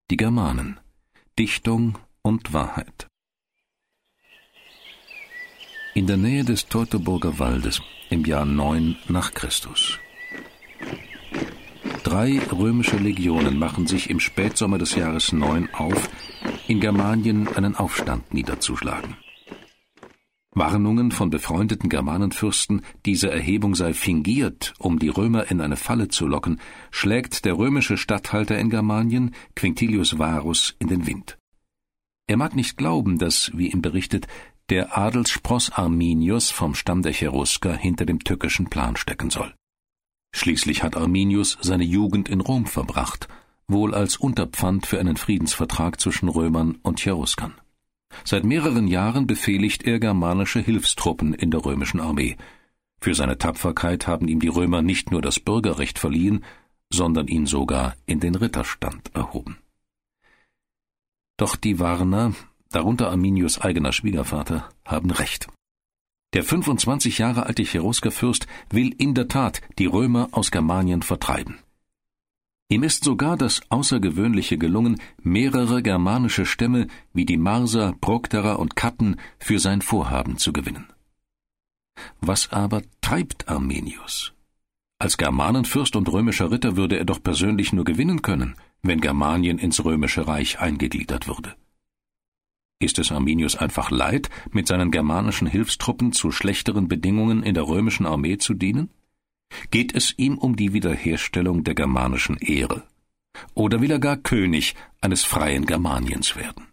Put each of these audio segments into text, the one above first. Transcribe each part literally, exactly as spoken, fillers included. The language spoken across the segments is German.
Die Germanen. Dichtung und Wahrheit. In der Nähe des Teutoburger Waldes im Jahr neun nach Christus. Drei römische Legionen machen sich im Spätsommer des Jahres neun auf, in Germanien einen Aufstand niederzuschlagen. Warnungen von befreundeten Germanenfürsten, diese Erhebung sei fingiert, um die Römer in eine Falle zu locken, schlägt der römische Statthalter in Germanien, Quintilius Varus, in den Wind. Er mag nicht glauben, dass, wie ihm berichtet, der Adelsspross Arminius vom Stamm der Cherusker hinter dem tückischen Plan stecken soll. Schließlich hat Arminius seine Jugend in Rom verbracht, wohl als Unterpfand für einen Friedensvertrag zwischen Römern und Cheruskern. Seit mehreren Jahren befehligt er germanische Hilfstruppen in der römischen Armee. Für seine Tapferkeit haben ihm die Römer nicht nur das Bürgerrecht verliehen, sondern ihn sogar in den Ritterstand erhoben. Doch die Warner, darunter Arminius' eigener Schwiegervater, haben recht. Der fünfundzwanzig Jahre alte Cheruskerfürst will in der Tat die Römer aus Germanien vertreiben. Ihm ist sogar das Außergewöhnliche gelungen, mehrere germanische Stämme wie die Marser, Bructerer und Katten für sein Vorhaben zu gewinnen. Was aber treibt Arminius? Als Germanenfürst und römischer Ritter würde er doch persönlich nur gewinnen können, wenn Germanien ins römische Reich eingegliedert würde. Ist es Arminius einfach leid, mit seinen germanischen Hilfstruppen zu schlechteren Bedingungen in der römischen Armee zu dienen? Geht es ihm um die Wiederherstellung der germanischen Ehre? Oder will er gar König eines freien Germaniens werden?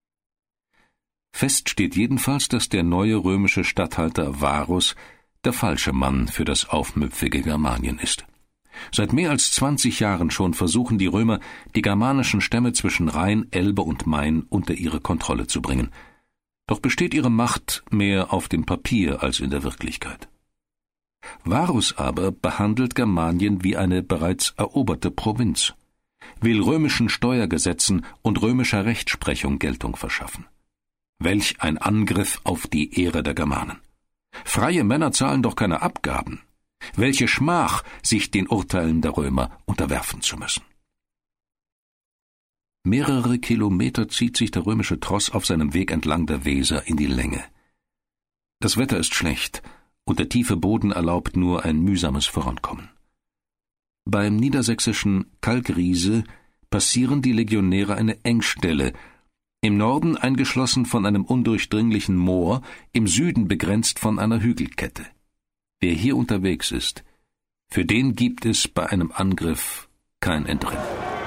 Fest steht jedenfalls, dass der neue römische Statthalter Varus der falsche Mann für das aufmüpfige Germanien ist. Seit mehr als zwanzig Jahren schon versuchen die Römer, die germanischen Stämme zwischen Rhein, Elbe und Main unter ihre Kontrolle zu bringen. Doch besteht ihre Macht mehr auf dem Papier als in der Wirklichkeit. Varus aber behandelt Germanien wie eine bereits eroberte Provinz, will römischen Steuergesetzen und römischer Rechtsprechung Geltung verschaffen. Welch ein Angriff auf die Ehre der Germanen! Freie Männer zahlen doch keine Abgaben. Welche Schmach, sich den Urteilen der Römer unterwerfen zu müssen. Mehrere Kilometer zieht sich der römische Tross auf seinem Weg entlang der Weser in die Länge. Das Wetter ist schlecht, und der tiefe Boden erlaubt nur ein mühsames Vorankommen. Beim niedersächsischen Kalkriese passieren die Legionäre eine Engstelle, im Norden eingeschlossen von einem undurchdringlichen Moor, im Süden begrenzt von einer Hügelkette. Wer hier unterwegs ist, für den gibt es bei einem Angriff kein Entrinnen.